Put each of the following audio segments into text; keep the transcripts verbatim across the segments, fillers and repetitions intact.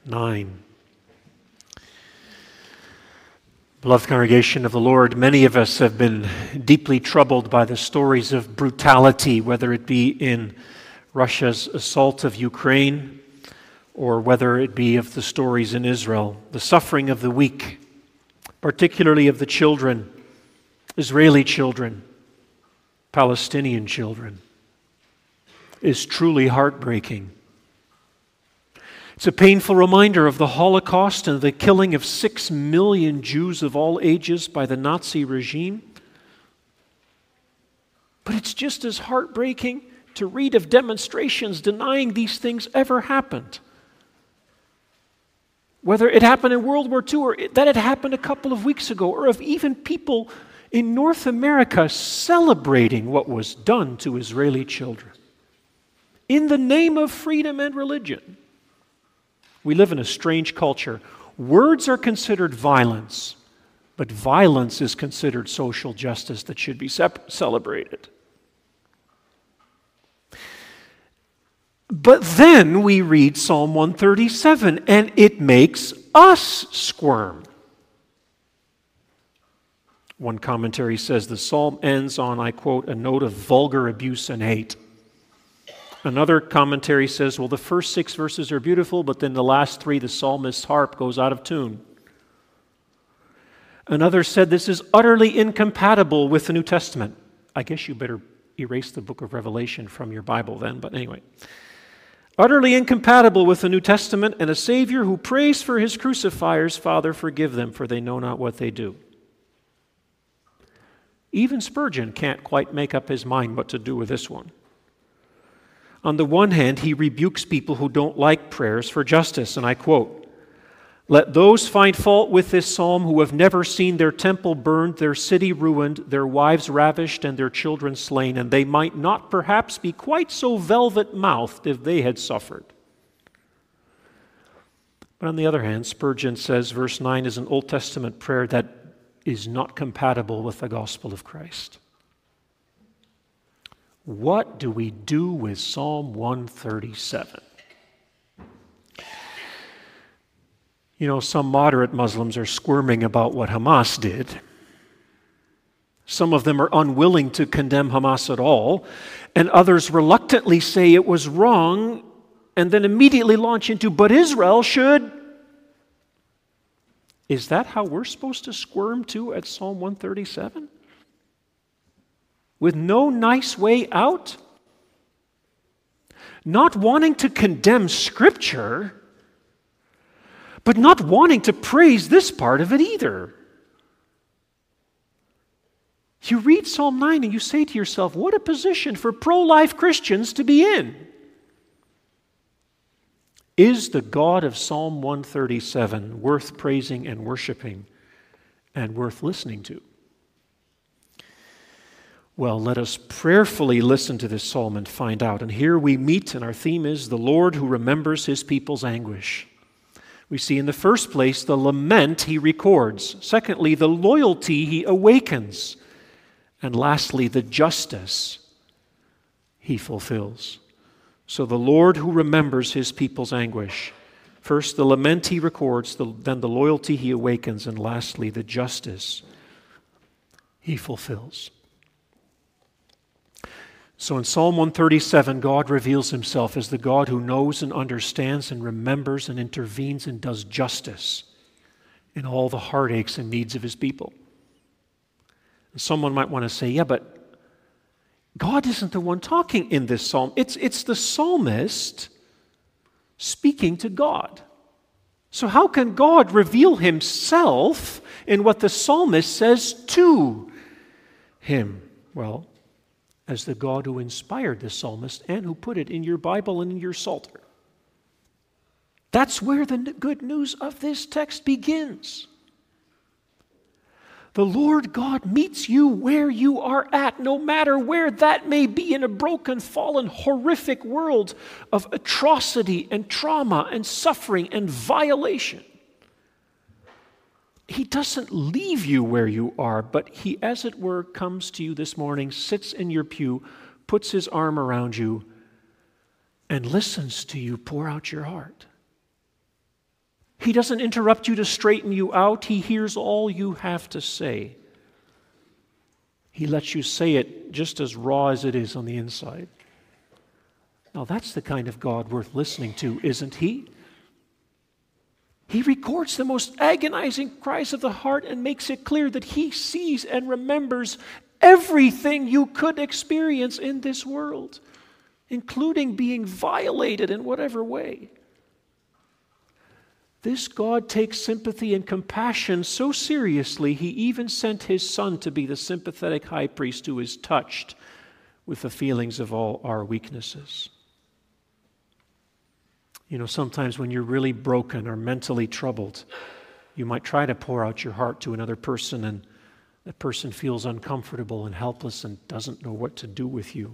nine. Beloved congregation of the Lord, many of us have been deeply troubled by the stories of brutality, whether it be in Russia's assault of Ukraine or whether it be of the stories in Israel. The suffering of the weak, particularly of the children, Israeli children, Palestinian children, is truly heartbreaking. It's a painful reminder of the Holocaust and the killing of six million Jews of all ages by the Nazi regime. But it's just as heartbreaking to read of demonstrations denying these things ever happened. Whether it happened in World War Two or that it happened a couple of weeks ago, or of even people in North America celebrating what was done to Israeli children in the name of freedom and religion. We live in a strange culture. Words are considered violence, but violence is considered social justice that should be sep- celebrated. But then we read Psalm one thirty-seven, and it makes us squirm. One commentary says the psalm ends on, I quote, a note of vulgar abuse and hate. Another commentary says, well, the first six verses are beautiful, but then the last three, the psalmist's harp goes out of tune. Another said this is utterly incompatible with the New Testament. I guess you better erase the book of Revelation from your Bible then, but anyway. Utterly incompatible with the New Testament and a Savior who prays for his crucifiers, Father, forgive them, for they know not what they do. Even Spurgeon can't quite make up his mind what to do with this one. On the one hand, he rebukes people who don't like prayers for justice, and I quote, "Let those find fault with this psalm who have never seen their temple burned, their city ruined, their wives ravished, and their children slain, and they might not perhaps be quite so velvet-mouthed if they had suffered." But on the other hand, Spurgeon says verse nine is an Old Testament prayer that is not compatible with the gospel of Christ. What do we do with Psalm one thirty-seven? You know, some moderate Muslims are squirming about what Hamas did. Some of them are unwilling to condemn Hamas at all, and others reluctantly say it was wrong and then immediately launch into, but Israel should. Is that how we're supposed to squirm too at Psalm one thirty-seven? With no nice way out? Not wanting to condemn Scripture, but not wanting to praise this part of it either. You read Psalm nine and you say to yourself, what a position for pro-life Christians to be in. Is the God of Psalm one thirty-seven worth praising and worshiping and worth listening to? Well, let us prayerfully listen to this psalm and find out. And here we meet, and our theme is the Lord who remembers his people's anguish. We see in the first place the lament he records. Secondly, the loyalty he awakens. And lastly, the justice he fulfills. So the Lord who remembers his people's anguish. First, the lament he records, then the loyalty he awakens, and lastly, the justice he fulfills. So in Psalm one thirty-seven, God reveals himself as the God who knows and understands and remembers and intervenes and does justice in all the heartaches and needs of his people. And someone might want to say, yeah, but God isn't the one talking in this psalm. It's, it's the psalmist speaking to God. So how can God reveal himself in what the psalmist says to him? Well, as the God who inspired the psalmist and who put it in your Bible and in your Psalter. That's where the good news of this text begins. The Lord God meets you where you are at, no matter where that may be in a broken, fallen, horrific world of atrocity and trauma and suffering and violation. He doesn't leave you where you are, but he, as it were, comes to you this morning, sits in your pew, puts his arm around you, and listens to you pour out your heart. He doesn't interrupt you to straighten you out. He hears all you have to say. He lets you say it just as raw as it is on the inside. Now that's the kind of God worth listening to, isn't He? He records the most agonizing cries of the heart and makes it clear that He sees and remembers everything you could experience in this world, including being violated in whatever way. This God takes sympathy and compassion so seriously, He even sent His Son to be the sympathetic high priest who is touched with the feelings of all our weaknesses. You know, sometimes when you're really broken or mentally troubled, you might try to pour out your heart to another person, and that person feels uncomfortable and helpless and doesn't know what to do with you.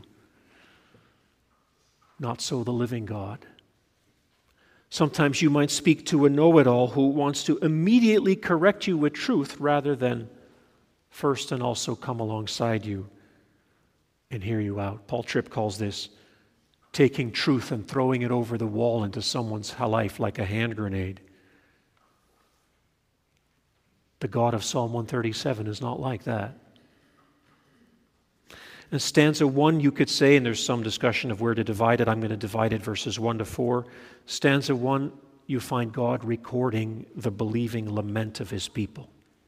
Not so the living God. Sometimes you might speak to a know-it-all who wants to immediately correct you with truth rather than first and also come alongside you and hear you out. Paul Tripp calls this taking truth and throwing it over the wall into someone's life like a hand grenade. The God of Psalm one thirty-seven is not like that. In stanza one, you could say, and there's some discussion of where to divide it. I'm going to divide it verses one to four. Stanza one, you find God recording the believing lament of His people.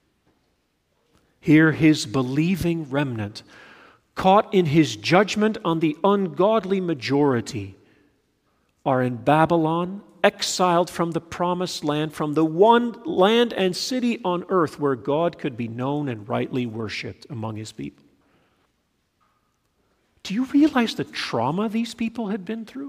Here, His believing remnant, caught in His judgment on the ungodly majority, are in Babylon, exiled from the promised land, from the one land and city on earth where God could be known and rightly worshipped among His people. Do you realize the trauma these people had been through?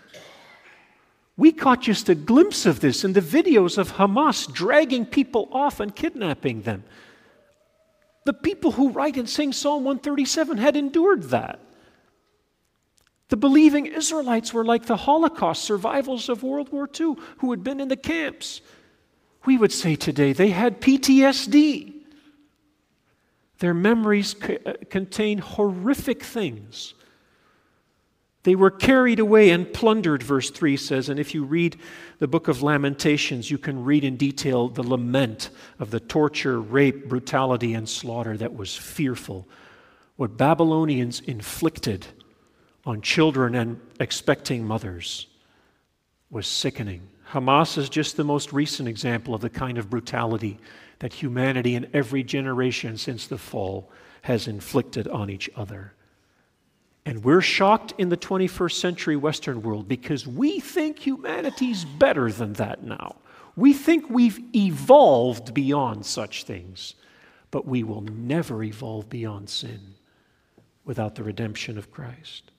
We caught just a glimpse of this in the videos of Hamas dragging people off and kidnapping them. The people who write and sing Psalm one thirty-seven had endured that. The believing Israelites were like the Holocaust survivors of World War Two who had been in the camps. We would say today they had P T S D. Their memories c- contain horrific things. They were carried away and plundered, verse three says, and if you read the book of Lamentations, you can read in detail the lament of the torture, rape, brutality, and slaughter that was fearful. What Babylonians inflicted on children and expecting mothers was sickening. Hamas is just the most recent example of the kind of brutality that humanity in every generation since the fall has inflicted on each other. And we're shocked in the twenty-first century Western world because we think humanity's better than that now. We think we've evolved beyond such things, but we will never evolve beyond sin without the redemption of Christ.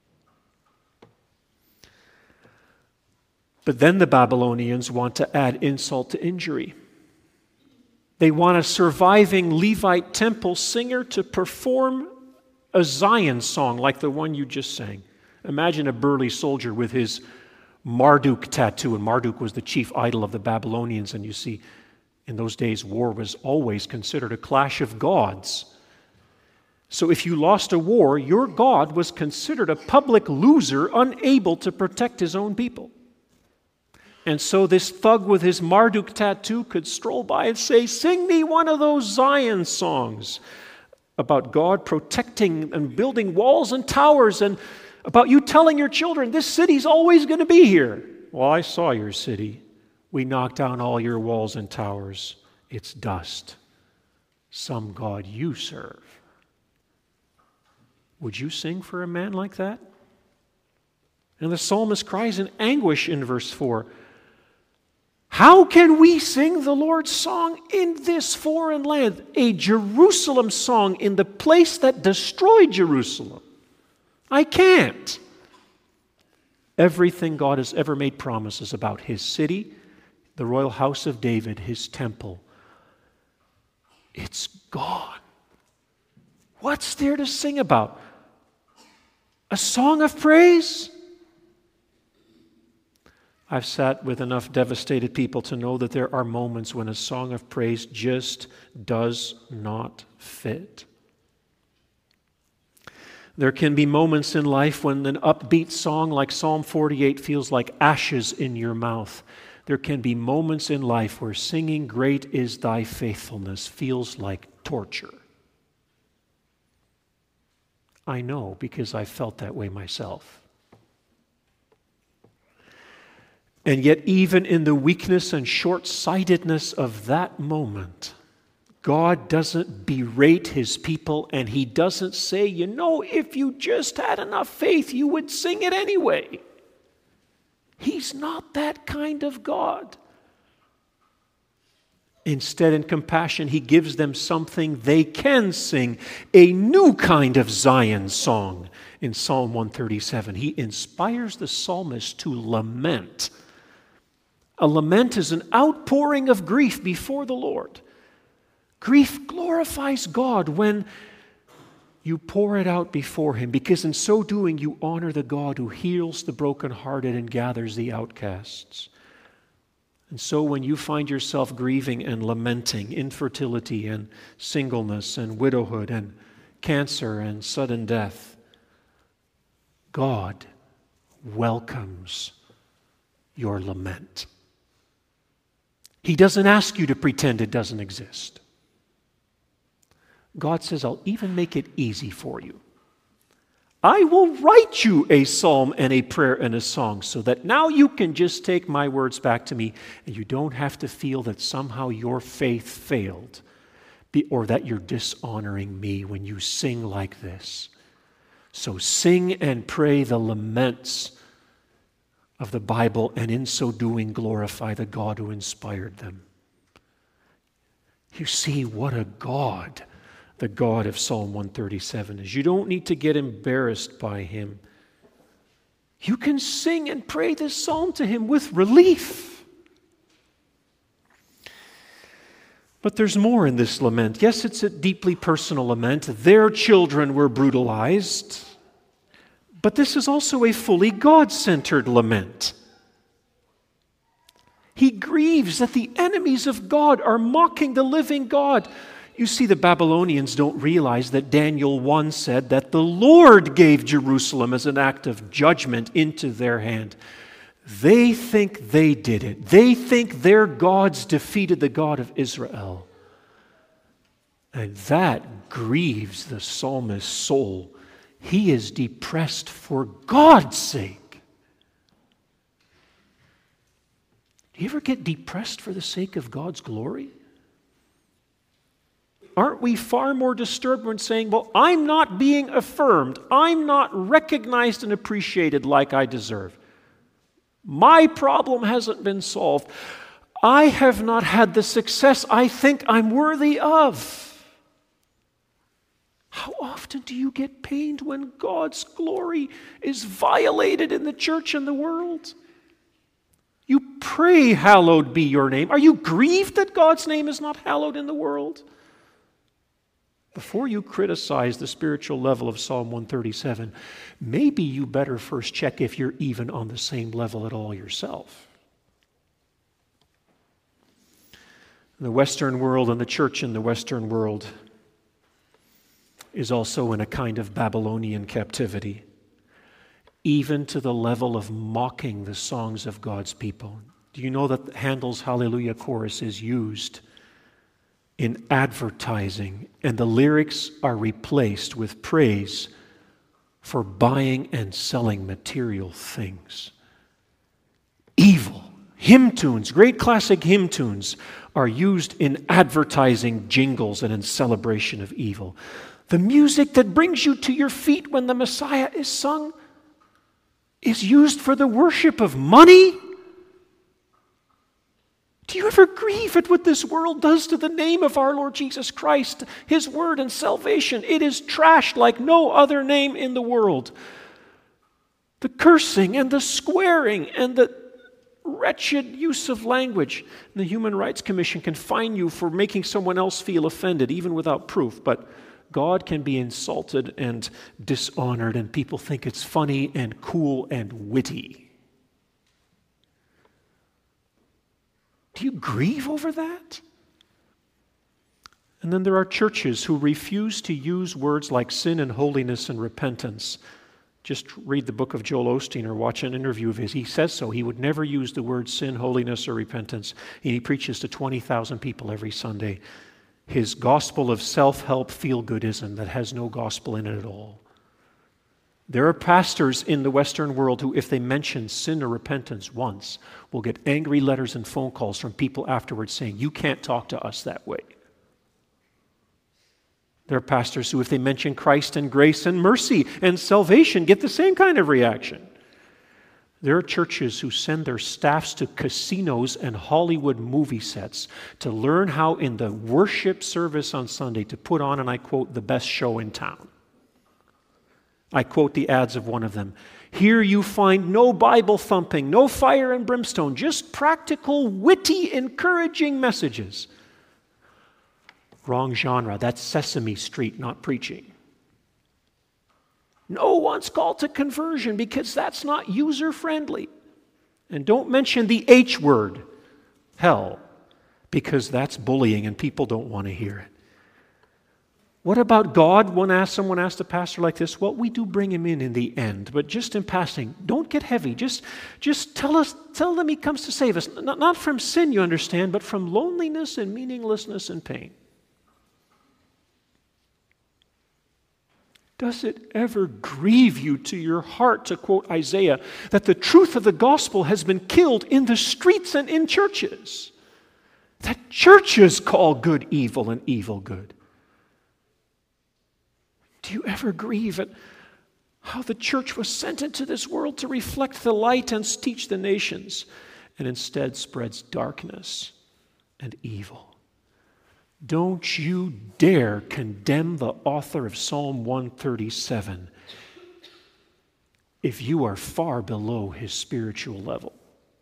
But then the Babylonians want to add insult to injury. They want a surviving Levite temple singer to perform a Zion song like the one you just sang. Imagine a burly soldier with his Marduk tattoo, and Marduk was the chief idol of the Babylonians, and you see, in those days, war was always considered a clash of gods. So if you lost a war, your god was considered a public loser, unable to protect his own people. And so this thug with his Marduk tattoo could stroll by and say, "Sing me one of those Zion songs about God protecting and building walls and towers, and about you telling your children, this city's always going to be here." Well, I saw your city. We knocked down all your walls and towers. It's dust. Some God you serve. Would you sing for a man like that? And the psalmist cries in anguish in verse four, "How can we sing the Lord's song in this foreign land, a Jerusalem song in the place that destroyed Jerusalem? I can't." Everything God has ever made promises about His city, the royal house of David, His temple, it's gone. What's there to sing about? A song of praise? I've sat with enough devastated people to know that there are moments when a song of praise just does not fit. There can be moments in life when an upbeat song like Psalm forty-eight feels like ashes in your mouth. there can be moments in life where singing "Great is Thy Faithfulness" feels like torture. I know, because I felt that way myself. And yet, even in the weakness and short-sightedness of that moment, God doesn't berate His people, and He doesn't say, you know, if you just had enough faith, you would sing it anyway. He's not that kind of God. Instead, in compassion, He gives them something they can sing, a new kind of Zion song. In Psalm one thirty-seven, He inspires the psalmist to lament. A lament is an outpouring of grief before the Lord. Grief glorifies God when you pour it out before Him, because in so doing you honor the God who heals the brokenhearted and gathers the outcasts. And so when you find yourself grieving and lamenting infertility and singleness and widowhood and cancer and sudden death, God welcomes your lament. He doesn't ask you to pretend it doesn't exist. God says, I'll even make it easy for you. I will write you a psalm and a prayer and a song so that now you can just take my words back to me and you don't have to feel that somehow your faith failed or that you're dishonoring me when you sing like this. So sing and pray the laments of the Bible, and in so doing glorify the God who inspired them. You see what a God the God of Psalm one thirty-seven is. You don't need to get embarrassed by Him. You can sing and pray this psalm to Him with relief. But there's more in this lament. Yes, it's a deeply personal lament. Their children were brutalized. But this is also a fully God-centered lament. He grieves that the enemies of God are mocking the living God. You see, the Babylonians don't realize that Daniel one said that the Lord gave Jerusalem as an act of judgment into their hand. They think they did it. They think their gods defeated the God of Israel. And that grieves the psalmist's soul. He is depressed for God's sake. Do you ever get depressed for the sake of God's glory? Aren't we far more disturbed when saying, well, I'm not being affirmed. I'm not recognized and appreciated like I deserve. My problem hasn't been solved. I have not had the success I think I'm worthy of. How often do you get pained when God's glory is violated in the church and the world? You pray, hallowed be your name. Are you grieved that God's name is not hallowed in the world? Before you criticize the spiritual level of Psalm one thirty-seven, maybe you better first check if you're even on the same level at all yourself. The Western world and the church in the Western world is also in a kind of Babylonian captivity, even to the level of mocking the songs of God's people. Do you know that Handel's Hallelujah Chorus is used in advertising, and the lyrics are replaced with praise for buying and selling material things? Evil. Hymn tunes, great classic hymn tunes, are used in advertising jingles and in celebration of evil. The music that brings you to your feet when the Messiah is sung is used for the worship of money. Do you ever grieve at what this world does to the name of our Lord Jesus Christ, His word and salvation? It is trashed like no other name in the world. The cursing and the squaring and the wretched use of language. The Human Rights Commission can fine you for making someone else feel offended, even without proof, but God can be insulted and dishonored, and people think it's funny and cool and witty. Do you grieve over that? And then there are churches who refuse to use words like sin and holiness and repentance, Just read the book of Joel Osteen or watch an interview of his. He says so. He would never use the word sin, holiness, or repentance. And he preaches to twenty thousand people every Sunday. His gospel of self-help feel-goodism that has no gospel in it at all. There are pastors in the Western world who, if they mention sin or repentance once, will get angry letters and phone calls from people afterwards saying, you can't talk to us that way. There are pastors who, if they mention Christ and grace and mercy and salvation, get the same kind of reaction. There are churches who send their staffs to casinos and Hollywood movie sets to learn how in the worship service on Sunday to put on, and I quote, the best show in town. I quote the ads of one of them. Here you find no Bible thumping, no fire and brimstone, just practical, witty, encouraging messages. Wrong genre. That's Sesame Street, not preaching. No one's called to conversion because that's not user-friendly. And don't mention the H word, hell, because that's bullying and people don't want to hear it. What about God? One asked, someone asked a pastor like this, well, we do bring him in in the end, but just in passing, don't get heavy. Just, just tell us, tell them he comes to save us. Not, not from sin, you understand, but from loneliness and meaninglessness and pain. Does it ever grieve you to your heart, to quote Isaiah, that the truth of the gospel has been killed in the streets and in churches? That churches call good evil and evil good. Do you ever grieve at how the church was sent into this world to reflect the light and teach the nations, and instead spreads darkness and evil? Don't you dare condemn the author of Psalm one thirty-seven if you are far below his spiritual level.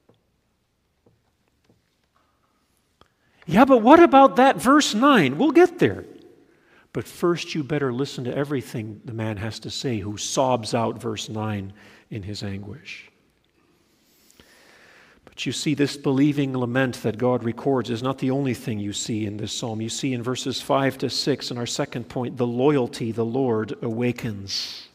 Yeah, but what about that verse nine? We'll get there. But first you better listen to everything the man has to say who sobs out verse nine in his anguish. But you see, this believing lament that God records is not the only thing you see in this psalm. You see in verses five to six, in our second point, the loyalty the Lord awakens.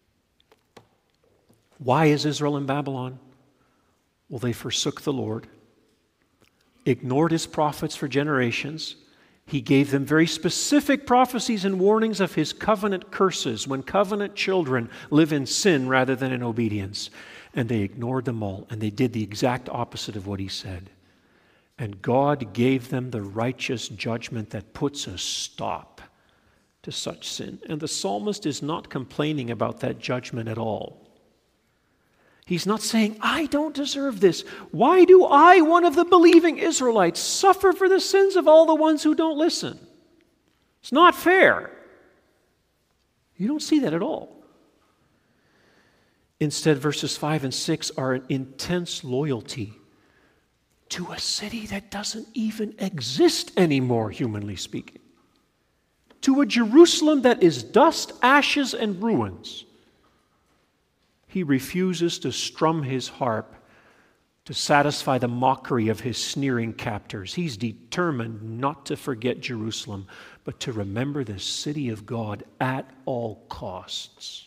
Why is Israel in Babylon? Well, they forsook the Lord, ignored his prophets for generations. He gave them very specific prophecies and warnings of his covenant curses when covenant children live in sin rather than in obedience. And they ignored them all, and they did the exact opposite of what he said. And God gave them the righteous judgment that puts a stop to such sin. And the psalmist is not complaining about that judgment at all. He's not saying, I don't deserve this. Why do I, one of the believing Israelites, suffer for the sins of all the ones who don't listen? It's not fair. You don't see that at all. Instead, verses five and six are an intense loyalty to a city that doesn't even exist anymore, humanly speaking. To a Jerusalem that is dust, ashes, and ruins. He refuses to strum his harp to satisfy the mockery of his sneering captors. He's determined not to forget Jerusalem, but to remember the city of God at all costs.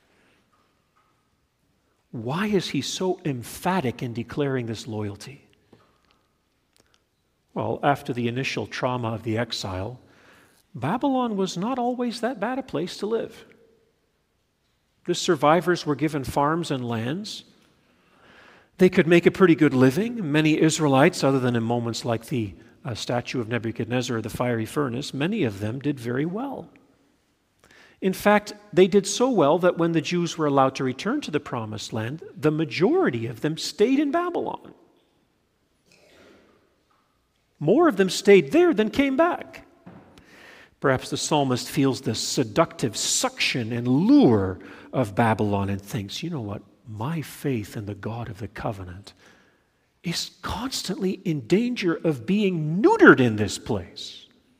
Why is he so emphatic in declaring this loyalty? Well, after the initial trauma of the exile, Babylon was not always that bad a place to live. The survivors were given farms and lands. They could make a pretty good living. Many Israelites, other than in moments like the uh, statue of Nebuchadnezzar or the fiery furnace, many of them did very well. In fact, they did so well that when the Jews were allowed to return to the Promised Land, the majority of them stayed in Babylon. More of them stayed there than came back. Perhaps the psalmist feels the seductive suction and lure of Babylon and thinks, you know what, my faith in the God of the covenant is constantly in danger of being neutered in this place.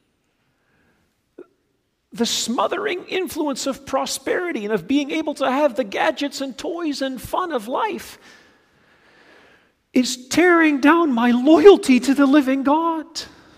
The smothering influence of prosperity and of being able to have the gadgets and toys and fun of life is tearing down my loyalty to the living God.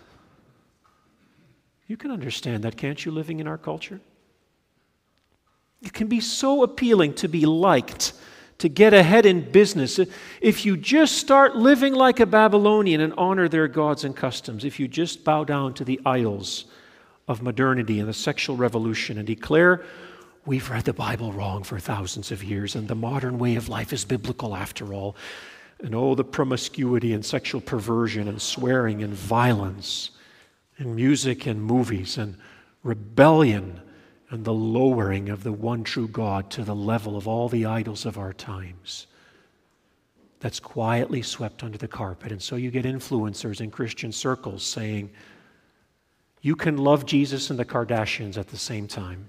You can understand that, can't you, living in our culture? It can be so appealing to be liked, to get ahead in business. If you just start living like a Babylonian and honor their gods and customs, if you just bow down to the idols of modernity and the sexual revolution and declare, we've read the Bible wrong for thousands of years and the modern way of life is biblical after all, and oh, the promiscuity and sexual perversion and swearing and violence and music and movies and rebellion and the lowering of the one true God to the level of all the idols of our times. That's quietly swept under the carpet. And so you get influencers in Christian circles saying, you can love Jesus and the Kardashians at the same time.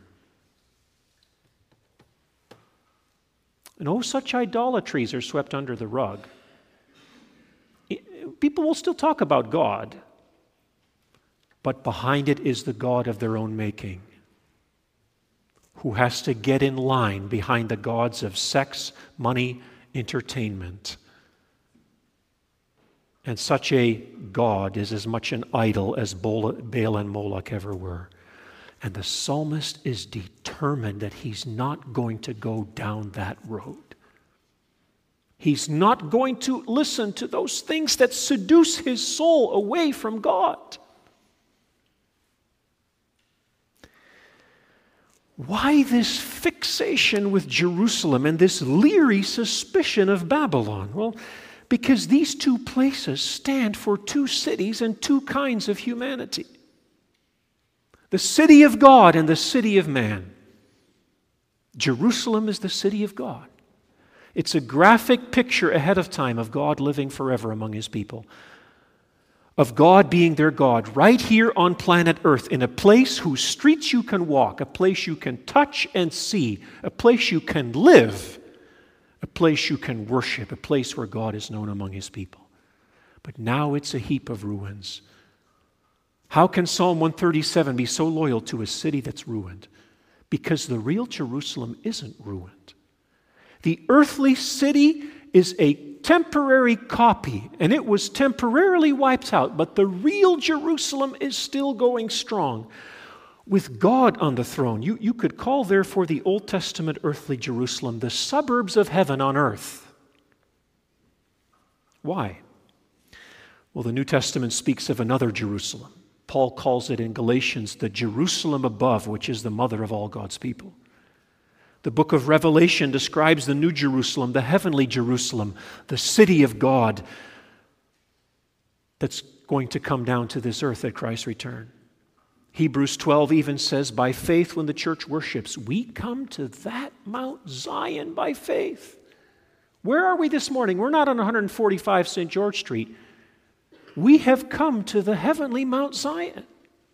And oh, such idolatries are swept under the rug. People will still talk about God, but behind it is the God of their own making, who has to get in line behind the gods of sex, money, entertainment. And such a God is as much an idol as Baal and Moloch ever were. And the psalmist is determined that he's not going to go down that road. He's not going to listen to those things that seduce his soul away from God. Why this fixation with Jerusalem and this leery suspicion of Babylon? Well, because these two places stand for two cities and two kinds of humanity. The city of God and the city of man. Jerusalem is the city of God. It's a graphic picture ahead of time of God living forever among his people. Of God being their God right here on planet Earth, in a place whose streets you can walk, a place you can touch and see, a place you can live, a place you can worship, a place where God is known among his people. But now it's a heap of ruins. How can Psalm one thirty-seven be so loyal to a city that's ruined? Because the real Jerusalem isn't ruined. The earthly city is a temporary copy, and it was temporarily wiped out, but the real Jerusalem is still going strong with God on the throne. You, you could call, therefore, the Old Testament earthly Jerusalem the suburbs of heaven on earth. Why? Well, the New Testament speaks of another Jerusalem. Paul calls it in Galatians the Jerusalem above, which is the mother of all God's people. The book of Revelation describes the New Jerusalem, the heavenly Jerusalem, the city of God that's going to come down to this earth at Christ's return. Hebrews twelve even says, by faith when the church worships, we come to that Mount Zion by faith. Where are we this morning? We're not on one forty-five Saint George Street. We have come to the heavenly Mount Zion.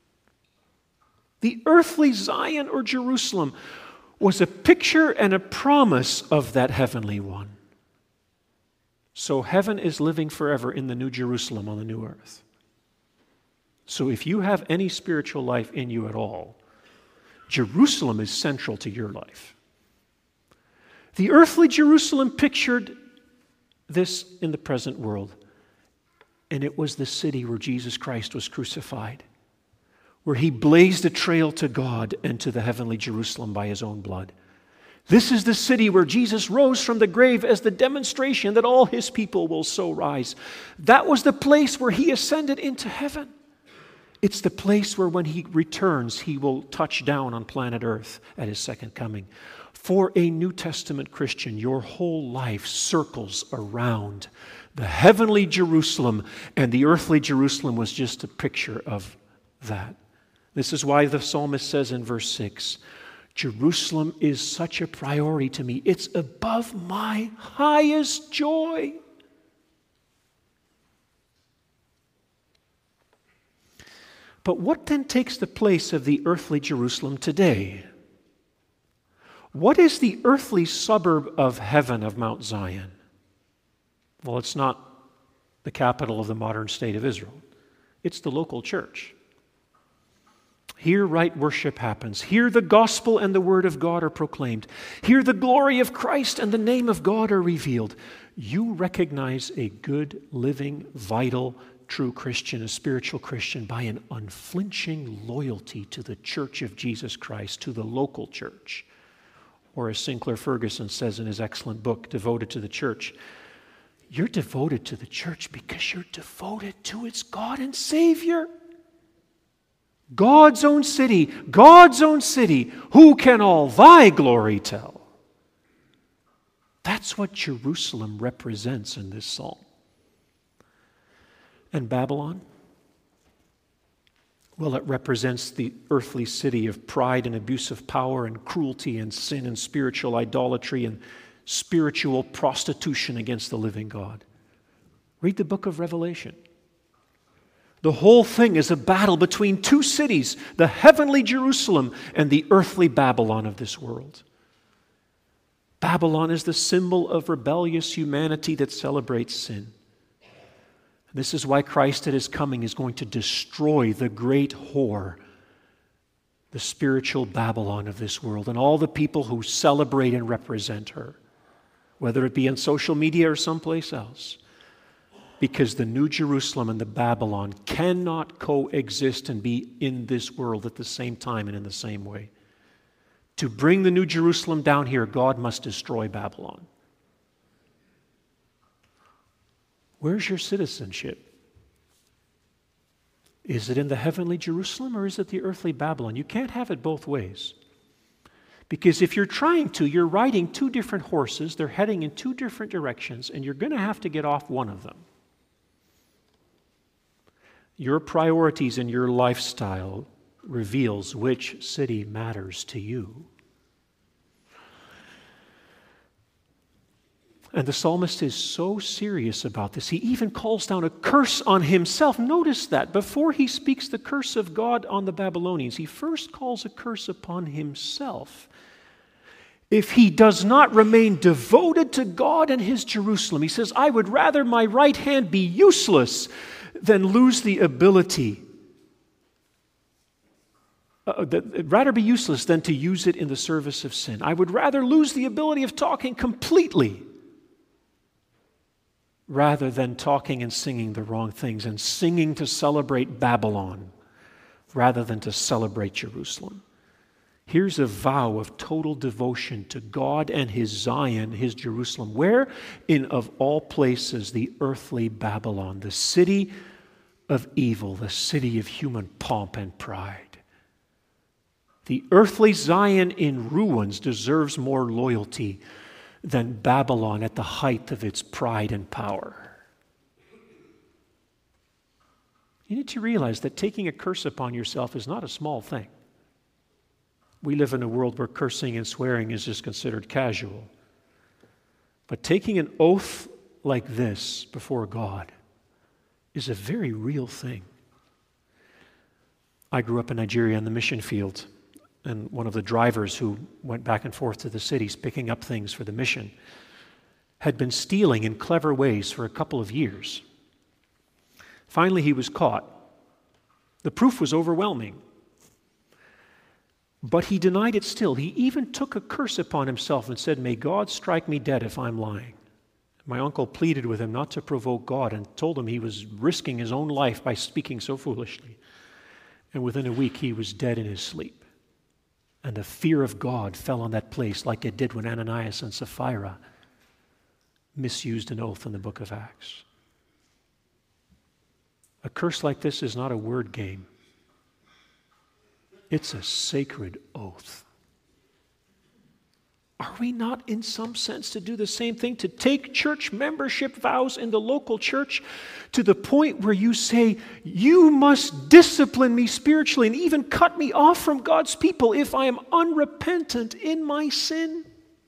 The earthly Zion or Jerusalem was a picture and a promise of that heavenly one. So heaven is living forever in the New Jerusalem on the new earth. So if you have any spiritual life in you at all, Jerusalem is central to your life. The earthly Jerusalem pictured this in the present world, and it was the city where Jesus Christ was crucified, where he blazed a trail to God and to the heavenly Jerusalem by his own blood. This is the city where Jesus rose from the grave as the demonstration that all his people will so rise. That was the place where he ascended into heaven. It's the place where when he returns, he will touch down on planet Earth at his second coming. For a New Testament Christian, your whole life circles around the heavenly Jerusalem, and the earthly Jerusalem was just a picture of that. This is why the psalmist says in verse six, Jerusalem is such a priority to me. It's above my highest joy. But what then takes the place of the earthly Jerusalem today? What is the earthly suburb of heaven of Mount Zion? Well, it's not the capital of the modern state of Israel. It's the local church. Here right worship happens. Here the gospel and the word of God are proclaimed. Here the glory of Christ and the name of God are revealed. You recognize a good, living, vital, true Christian, a spiritual Christian, by an unflinching loyalty to the church of Jesus Christ, to the local church, Or as Sinclair Ferguson says in his excellent book, Devoted to the Church, you're devoted to the church because you're devoted to its God and Savior. God's own city, God's own city, who can all thy glory tell? That's what Jerusalem represents in this psalm. And Babylon? Well, it represents the earthly city of pride and abuse of power and cruelty and sin and spiritual idolatry and spiritual prostitution against the living God. Read the book of Revelation. The whole thing is a battle between two cities, the heavenly Jerusalem and the earthly Babylon of this world. Babylon is the symbol of rebellious humanity that celebrates sin. This is why Christ at his coming is going to destroy the great whore, the spiritual Babylon of this world, and all the people who celebrate and represent her, whether it be on social media or someplace else. Because the New Jerusalem and the Babylon cannot coexist and be in this world at the same time and in the same way. To bring the New Jerusalem down here, God must destroy Babylon. Where's your citizenship? Is it in the heavenly Jerusalem or is it the earthly Babylon? You can't have it both ways. Because if you're trying to, you're riding two different horses, they're heading in two different directions, and you're going to have to get off one of them. Your priorities and your lifestyle reveals which city matters to you. And the psalmist is so serious about this. He even calls down a curse on himself. Notice that before he speaks the curse of God on the Babylonians, he first calls a curse upon himself. If he does not remain devoted to God and his Jerusalem, he says, I would rather my right hand be useless than lose the ability. Uh, that, rather be useless than to use it in the service of sin. I would rather lose the ability of talking completely rather than talking and singing the wrong things and singing to celebrate Babylon rather than to celebrate Jerusalem. Here's a vow of total devotion to God and his Zion, his Jerusalem. Where? In, of all places, the earthly Babylon, the city of evil, the city of human pomp and pride. The earthly Zion in ruins deserves more loyalty than Babylon at the height of its pride and power. You need to realize that taking a curse upon yourself is not a small thing. We live in a world where cursing and swearing is just considered casual. But taking an oath like this before God is a very real thing. I grew up in Nigeria in the mission field. And one of the drivers who went back and forth to the cities picking up things for the mission had been stealing in clever ways for a couple of years. Finally, he was caught. The proof was overwhelming. But he denied it still. He even took a curse upon himself and said, may God strike me dead if I'm lying. My uncle pleaded with him not to provoke God and told him he was risking his own life by speaking so foolishly. And within a week, he was dead in his sleep. And the fear of God fell on that place like it did when Ananias and Sapphira misused an oath in the book of Acts. A curse like this is not a word game. It's a sacred oath. Are we not, in some sense, to do the same thing? To take church membership vows in the local church to the point where you say, you must discipline me spiritually and even cut me off from God's people if I am unrepentant in my sin?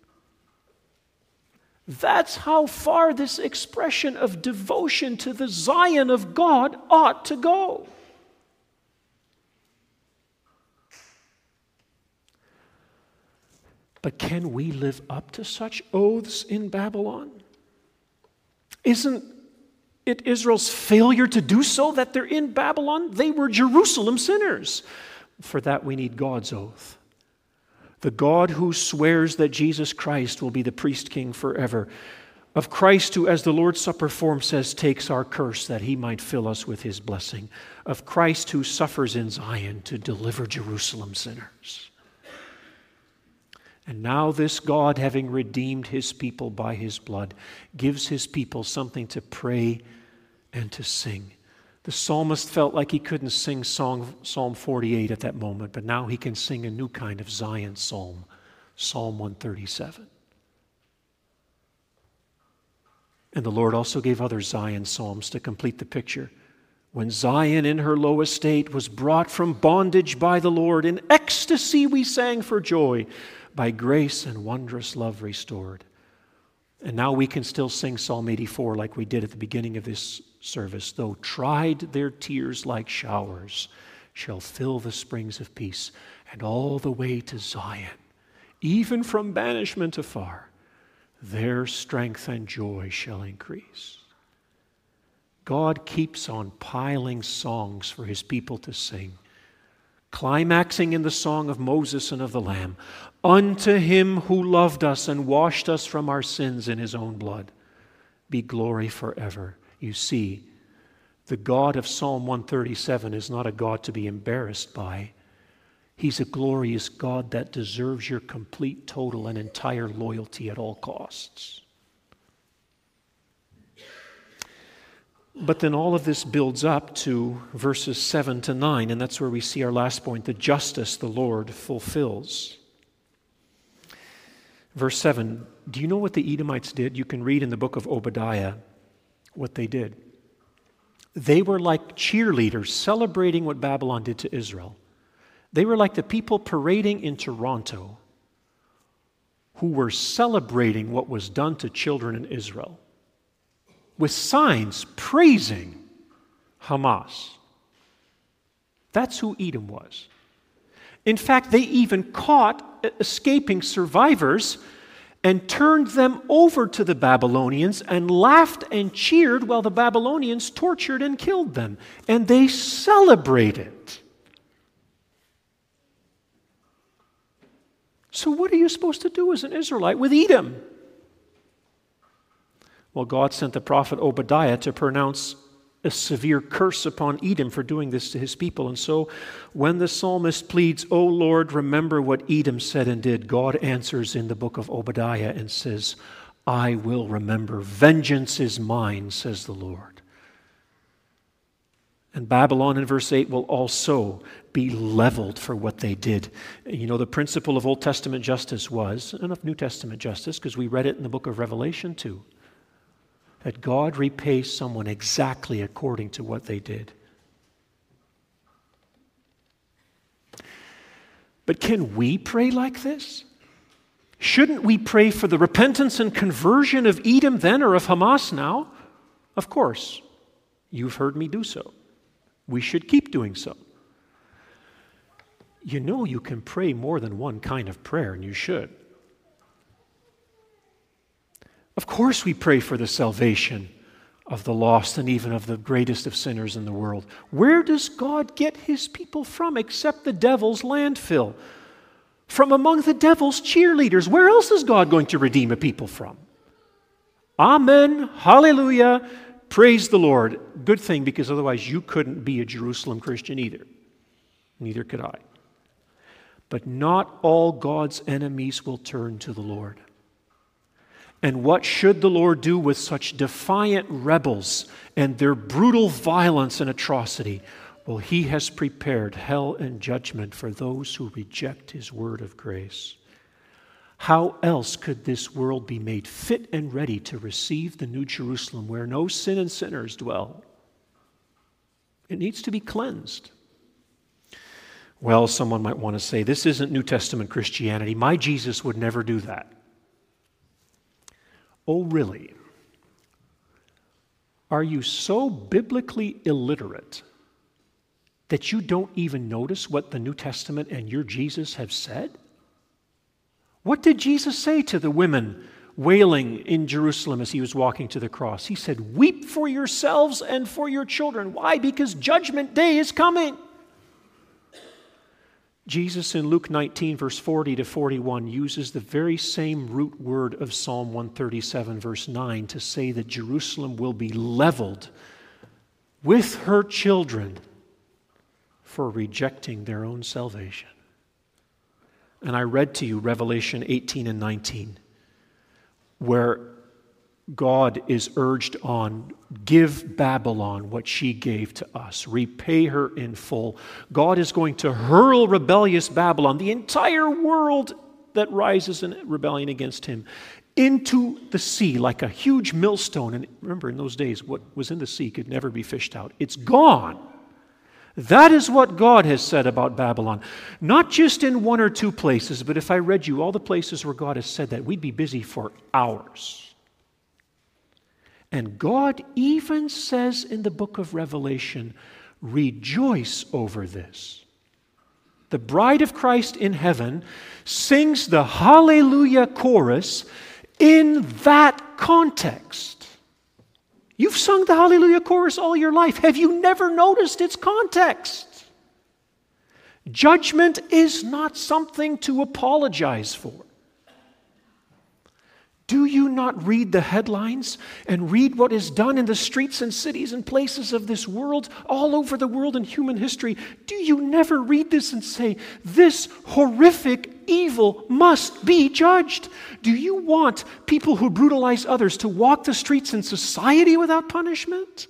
That's how far this expression of devotion to the Zion of God ought to go. But can we live up to such oaths in Babylon? Isn't it Israel's failure to do so that they're in Babylon? They were Jerusalem sinners. For that we need God's oath. The God who swears that Jesus Christ will be the priest king forever. Of Christ who, as the Lord's Supper form says, takes our curse that he might fill us with his blessing. Of Christ who suffers in Zion to deliver Jerusalem sinners. And now this God, having redeemed his people by his blood, gives his people something to pray and to sing. The psalmist felt like he couldn't sing song, Psalm forty-eight at that moment, but now he can sing a new kind of Zion psalm, Psalm one thirty-seven. And the Lord also gave other Zion psalms to complete the picture. When Zion in her low estate was brought from bondage by the Lord, in ecstasy we sang for joy, by grace and wondrous love restored. And now we can still sing Psalm eighty-four like we did at the beginning of this service. Though tried their tears like showers, shall fill the springs of peace, and all the way to Zion, even from banishment afar, their strength and joy shall increase. God keeps on piling songs for his people to sing, climaxing in the song of Moses and of the Lamb. Unto him who loved us and washed us from our sins in his own blood, be glory forever. You see, the God of Psalm one thirty-seven is not a God to be embarrassed by. He's a glorious God that deserves your complete, total, and entire loyalty at all costs. But then all of this builds up to verses seven to nine, and that's where we see our last point, the justice the Lord fulfills. Verse seven, do you know what the Edomites did? You can read in the book of Obadiah what they did. They were like cheerleaders celebrating what Babylon did to Israel. They were like the people parading in Toronto who were celebrating what was done to children in Israel, with signs praising Hamas. That's who Edom was. In fact, they even caught escaping survivors and turned them over to the Babylonians and laughed and cheered while the Babylonians tortured and killed them. And they celebrated. So what are you supposed to do as an Israelite with Edom? Well, God sent the prophet Obadiah to pronounce a severe curse upon Edom for doing this to his people. And so when the psalmist pleads, "O Lord, remember what Edom said and did," God answers in the book of Obadiah and says, "I will remember. Vengeance is mine, says the Lord." And Babylon in verse eight will also be leveled for what they did. You know, the principle of Old Testament justice was, and of New Testament justice, because we read it in the book of Revelation too, that God repays someone exactly according to what they did. But can we pray like this? Shouldn't we pray for the repentance and conversion of Edom then, or of Hamas now? Of course. You've heard me do so. We should keep doing so. You know you can pray more than one kind of prayer, and you should. Of course we pray for the salvation of the lost and even of the greatest of sinners in the world. Where does God get his people from except the devil's landfill? From among the devil's cheerleaders. Where else is God going to redeem a people from? Amen. Hallelujah. Praise the Lord. Good thing, because otherwise you couldn't be a Jerusalem Christian either. Neither could I. But not all God's enemies will turn to the Lord. And what should the Lord do with such defiant rebels and their brutal violence and atrocity? Well, he has prepared hell and judgment for those who reject his word of grace. How else could this world be made fit and ready to receive the New Jerusalem where no sin and sinners dwell? It needs to be cleansed. Well, someone might want to say, this isn't New Testament Christianity. My Jesus would never do that. Oh, really? Are you so biblically illiterate that you don't even notice what the New Testament and your Jesus have said? What did Jesus say to the women wailing in Jerusalem as he was walking to the cross? He said, "Weep for yourselves and for your children." Why? Because judgment day is coming. Jesus in Luke nineteen, verse forty to forty-one, uses the very same root word of Psalm one thirty-seven, verse nine, to say that Jerusalem will be leveled with her children for rejecting their own salvation. And I read to you Revelation eighteen and nineteen, where God is urged on, give Babylon what she gave to us. Repay her in full. God is going to hurl rebellious Babylon, the entire world that rises in rebellion against him, into the sea like a huge millstone. And remember, in those days, what was in the sea could never be fished out. It's gone. That is what God has said about Babylon. Not just in one or two places, but if I read you all the places where God has said that, we'd be busy for hours. And God even says in the book of Revelation, rejoice over this. The bride of Christ in heaven sings the Hallelujah chorus in that context. You've sung the Hallelujah chorus all your life. Have you never noticed its context? Judgment is not something to apologize for. Do you not read the headlines and read what is done in the streets and cities and places of this world, all over the world in human history? Do you never read this and say, this horrific evil must be judged? Do you want people who brutalize others to walk the streets in society without punishment?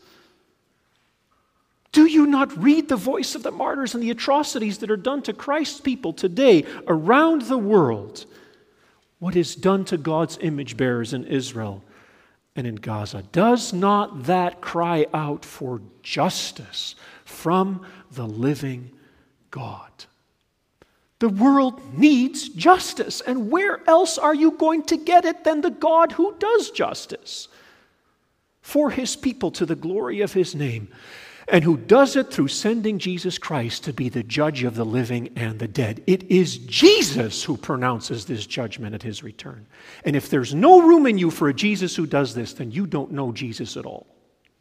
Do you not read the voice of the martyrs and the atrocities that are done to Christ's people today around the world? What is done to God's image bearers in Israel and in Gaza? Does not that cry out for justice from the living God? The world needs justice, and where else are you going to get it than the God who does justice for his people to the glory of his name, and who does it through sending Jesus Christ to be the judge of the living and the dead? It is Jesus who pronounces this judgment at his return. And if there's no room in you for a Jesus who does this, then you don't know Jesus at all.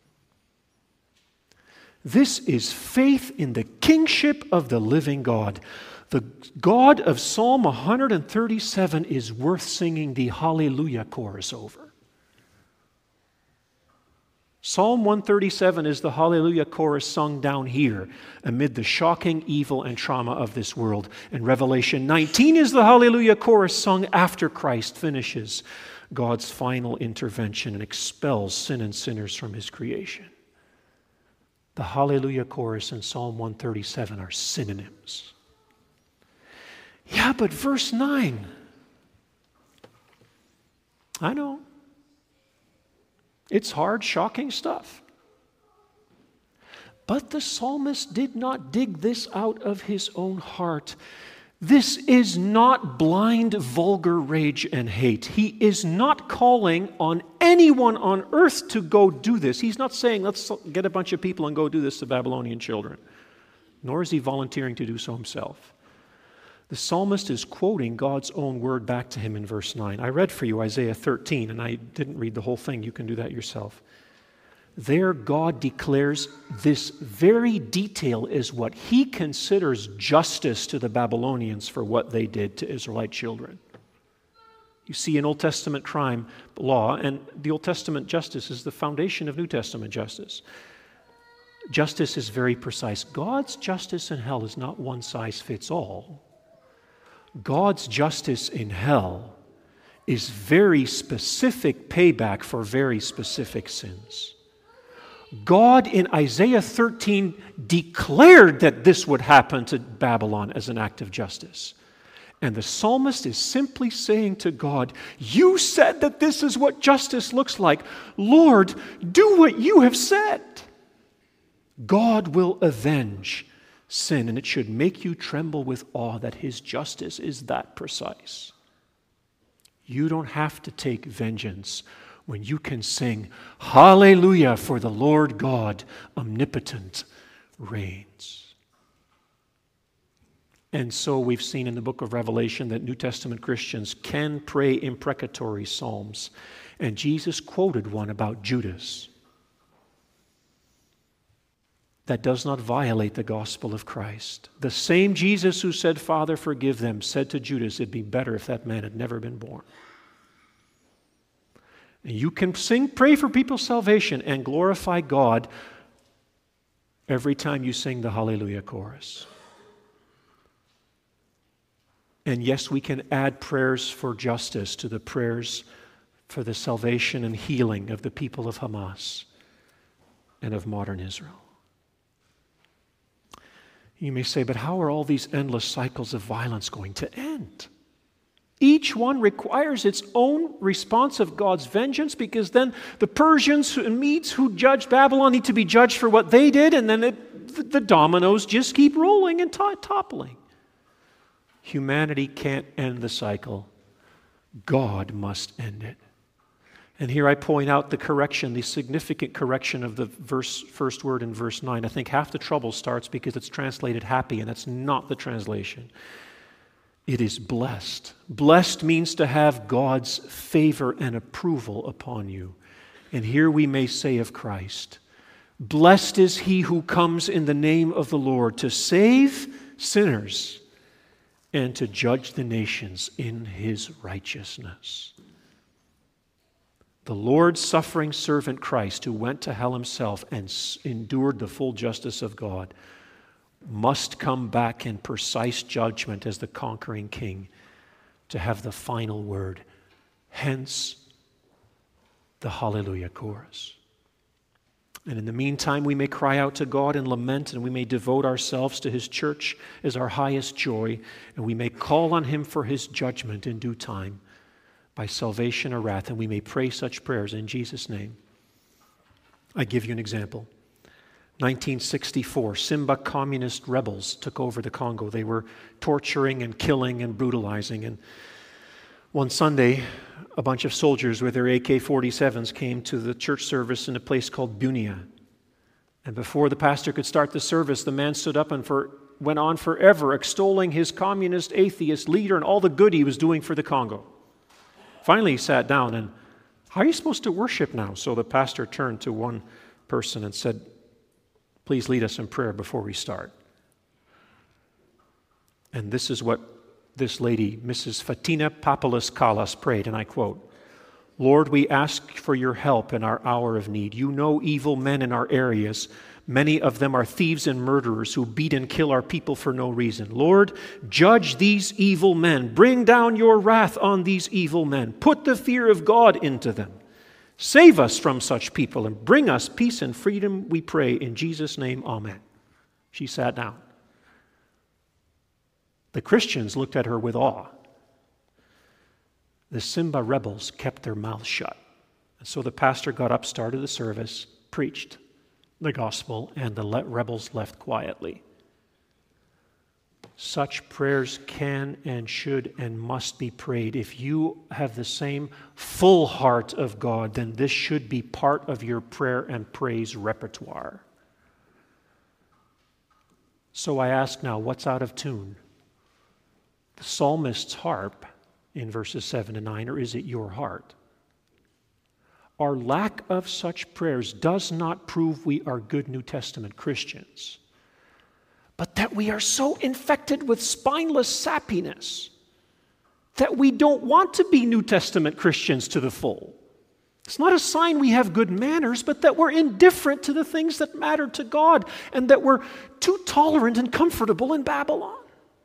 This is faith in the kingship of the living God. The God of Psalm one thirty-seven is worth singing the Hallelujah chorus over. Psalm one thirty-seven is the Hallelujah chorus sung down here amid the shocking evil and trauma of this world. And Revelation nineteen is the Hallelujah chorus sung after Christ finishes God's final intervention and expels sin and sinners from his creation. The Hallelujah chorus and Psalm one thirty-seven are synonyms. Yeah, but verse nine. I know. It's hard, shocking stuff. But the psalmist did not dig this out of his own heart. This is not blind, vulgar rage and hate. He is not calling on anyone on earth to go do this. He's not saying, let's get a bunch of people and go do this to Babylonian children. Nor is he volunteering to do so himself. The psalmist is quoting God's own word back to him in verse nine. I read for you Isaiah thirteen, and I didn't read the whole thing. You can do that yourself. There, God declares this very detail is what he considers justice to the Babylonians for what they did to Israelite children. You see, in Old Testament crime law, and the Old Testament justice is the foundation of New Testament justice. Justice is very precise. God's justice in hell is not one size fits all. God's justice in hell is very specific payback for very specific sins. God in Isaiah thirteen declared that this would happen to Babylon as an act of justice. And the psalmist is simply saying to God, you said that this is what justice looks like. Lord, do what you have said. God will avenge sin, and it should make you tremble with awe that his justice is that precise. You don't have to take vengeance when you can sing, Hallelujah, for the Lord God omnipotent reigns. And so we've seen in the book of Revelation that New Testament Christians can pray imprecatory psalms. And Jesus quoted one about Judas that does not violate the gospel of Christ. The same Jesus who said, Father, forgive them, said to Judas, it'd be better if that man had never been born. And you can sing, pray for people's salvation and glorify God every time you sing the Hallelujah chorus. And yes, we can add prayers for justice to the prayers for the salvation and healing of the people of Hamas and of modern Israel. You may say, but how are all these endless cycles of violence going to end? Each one requires its own response of God's vengeance, because then the Persians and Medes who judged Babylon need to be judged for what they did, and then it, the dominoes just keep rolling and to- toppling. Humanity can't end the cycle. God must end it. And here I point out the correction, the significant correction of the verse, first word in verse nine. I think half the trouble starts because it's translated happy, and that's not the translation. It is blessed. Blessed means to have God's favor and approval upon you. And here we may say of Christ, blessed is he who comes in the name of the Lord to save sinners and to judge the nations in his righteousness. The Lord's suffering servant Christ, who went to hell himself and endured the full justice of God, must come back in precise judgment as the conquering king to have the final word. Hence, the Hallelujah chorus. And in the meantime, we may cry out to God and lament, and we may devote ourselves to his church as our highest joy, and we may call on him for his judgment in due time by salvation or wrath, and we may pray such prayers in Jesus' name. I give you an example. nineteen sixty-four, Simba communist rebels took over the Congo. They were torturing and killing and brutalizing. And one Sunday, a bunch of soldiers with their A K forty-sevens came to the church service in a place called Bunia. And before the pastor could start the service, the man stood up and for, went on forever extolling his communist atheist leader and all the good he was doing for the Congo. Finally, he sat down and, how are you supposed to worship now? So the pastor turned to one person and said, please lead us in prayer before we start. And this is what this lady, Missus Fatina Papalas Kalas, prayed, and I quote, Lord, we ask for your help in our hour of need. You know evil men in our areas. Many of them are thieves and murderers who beat and kill our people for no reason. Lord, judge these evil men. Bring down your wrath on these evil men. Put the fear of God into them. Save us from such people and bring us peace and freedom, we pray. In Jesus' name, amen. She sat down. The Christians looked at her with awe. The Simba rebels kept their mouths shut. And so the pastor got up, started the service, preached the gospel, and the le- rebels left quietly. Such prayers can and should and must be prayed. If you have the same full heart of God, then this should be part of your prayer and praise repertoire. So I ask now, what's out of tune? The psalmist's harp in verses seven and nine, or is it your heart? Our lack of such prayers does not prove we are good New Testament Christians, but that we are so infected with spineless sappiness that we don't want to be New Testament Christians to the full. It's not a sign we have good manners, but that we're indifferent to the things that matter to God and that we're too tolerant and comfortable in Babylon.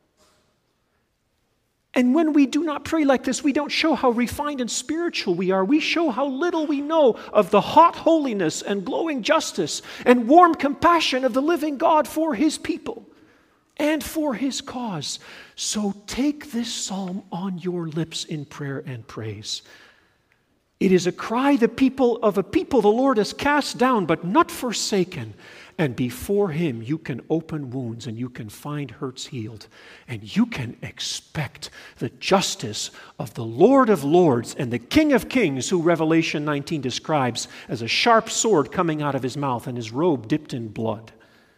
And when we do not pray like this, we don't show how refined and spiritual we are. We show how little we know of the hot holiness and glowing justice and warm compassion of the living God for his people and for his cause. So take this psalm on your lips in prayer and praise. It is a cry the people of a people the Lord has cast down, but not forsaken. And before him, you can open wounds and you can find hurts healed. And you can expect the justice of the Lord of Lords and the King of Kings, who Revelation nineteen describes as a sharp sword coming out of his mouth and his robe dipped in blood.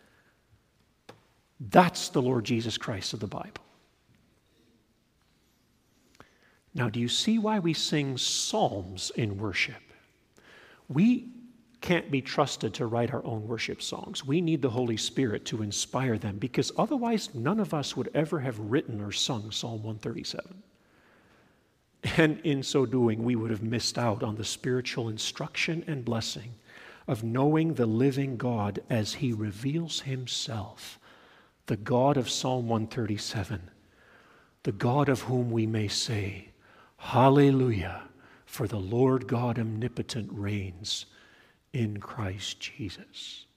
That's the Lord Jesus Christ of the Bible. Now, do you see why we sing psalms in worship? We can't be trusted to write our own worship songs. We need the Holy Spirit to inspire them, because otherwise none of us would ever have written or sung Psalm one thirty-seven. And in so doing, we would have missed out on the spiritual instruction and blessing of knowing the living God as he reveals himself, the God of Psalm one thirty-seven, the God of whom we may say, Hallelujah, for the Lord God omnipotent reigns in Christ Jesus.